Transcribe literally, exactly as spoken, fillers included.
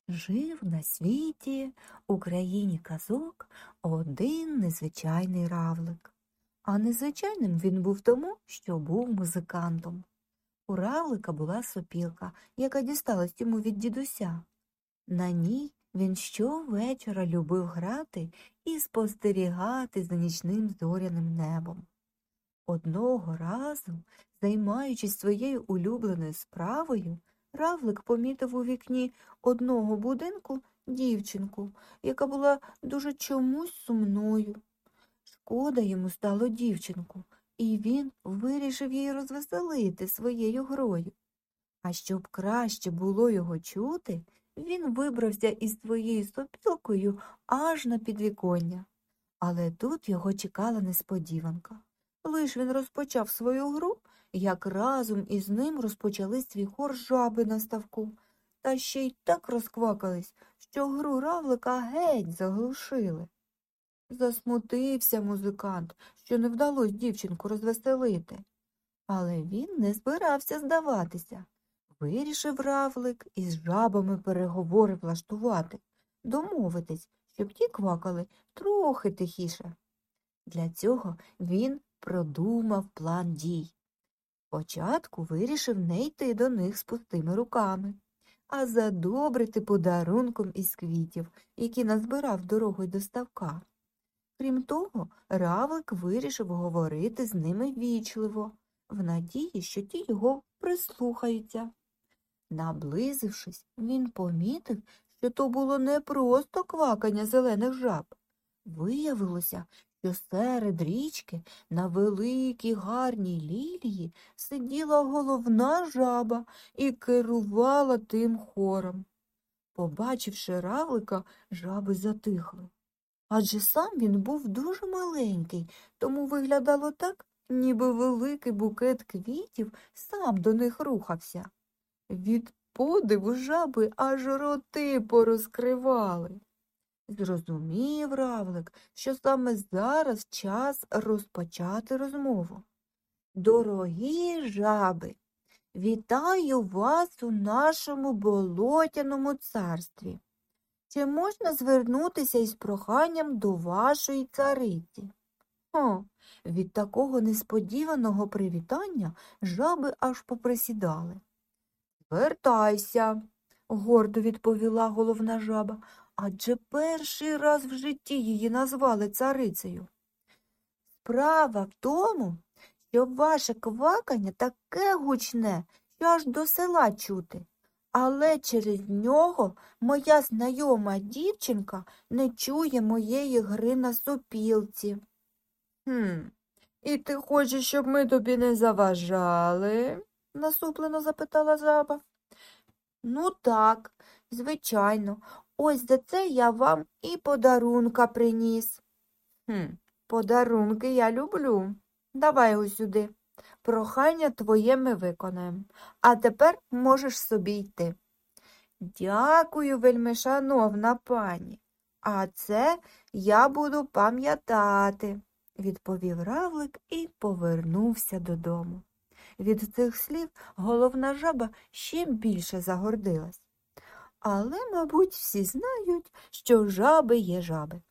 Жив на світі, у країні казок, один незвичайний равлик. А незвичайним він був тому, що був музикантом. У равлика була сопілка, яка дісталась йому від дідуся. На ній він щовечора любив грати і спостерігати за нічним зоряним небом. Одного разу, займаючись своєю улюбленою справою, равлик помітив у вікні одного будинку дівчинку, яка була дуже чомусь сумною. Шкода йому стало дівчинку, і він вирішив її розвеселити своєю грою. А щоб краще було його чути, він вибрався із своєю сопілкою аж на підвіконня. Але тут його чекала несподіванка. Лиш він розпочав свою гру, як разом із ним розпочали свій хор жаби на ставку, та ще й так розквакались, що гру равлика геть заглушили. Засмутився музикант, що не вдалося дівчинку розвеселити. Але він не збирався здаватися. Вирішив равлик із жабами переговори влаштувати, домовитись, щоб ті квакали трохи тихіше. Для цього він продумав план дій. Спочатку вирішив не йти до них з пустими руками, а задобрити подарунком із квітів, які назбирав дорогою до ставка. Крім того, равлик вирішив говорити з ними ввічливо, в надії, що ті його прислухаються. Наблизившись, він помітив, що то було не просто квакання зелених жаб. Виявилося, що серед річки на великій гарній лілії сиділа головна жаба і керувала тим хором. Побачивши равлика, жаби затихли. Адже сам він був дуже маленький, тому виглядало так, ніби великий букет квітів сам до них рухався. Від подиву жаби аж роти порозкривали. Зрозумів равлик, що саме зараз час розпочати розмову. Дорогі жаби, вітаю вас у нашому болотяному царстві. Чи можна звернутися із проханням до вашої цариці? О, від такого несподіваного привітання жаби аж поприсідали. Звертайся, гордо відповіла головна жаба, адже перший раз в житті її назвали царицею. Справа в тому, що ваше квакання таке гучне, що аж до села чути. Але через нього моя знайома дівчинка не чує моєї гри на сопілці. Хм, і ти хочеш, щоб ми тобі не заважали? Насуплено запитала жаба. Ну так, звичайно, ось за це я вам і подарунка приніс. Хм, подарунки я люблю. Давай його сюди. Прохання твоє ми виконаємо. А тепер можеш собі йти. Дякую, вельмишановна пані. А це я буду пам'ятати, відповів равлик і повернувся додому. Від цих слів головна жаба ще більше загордилась. Але, мабуть, всі знають, що жаби є жаби.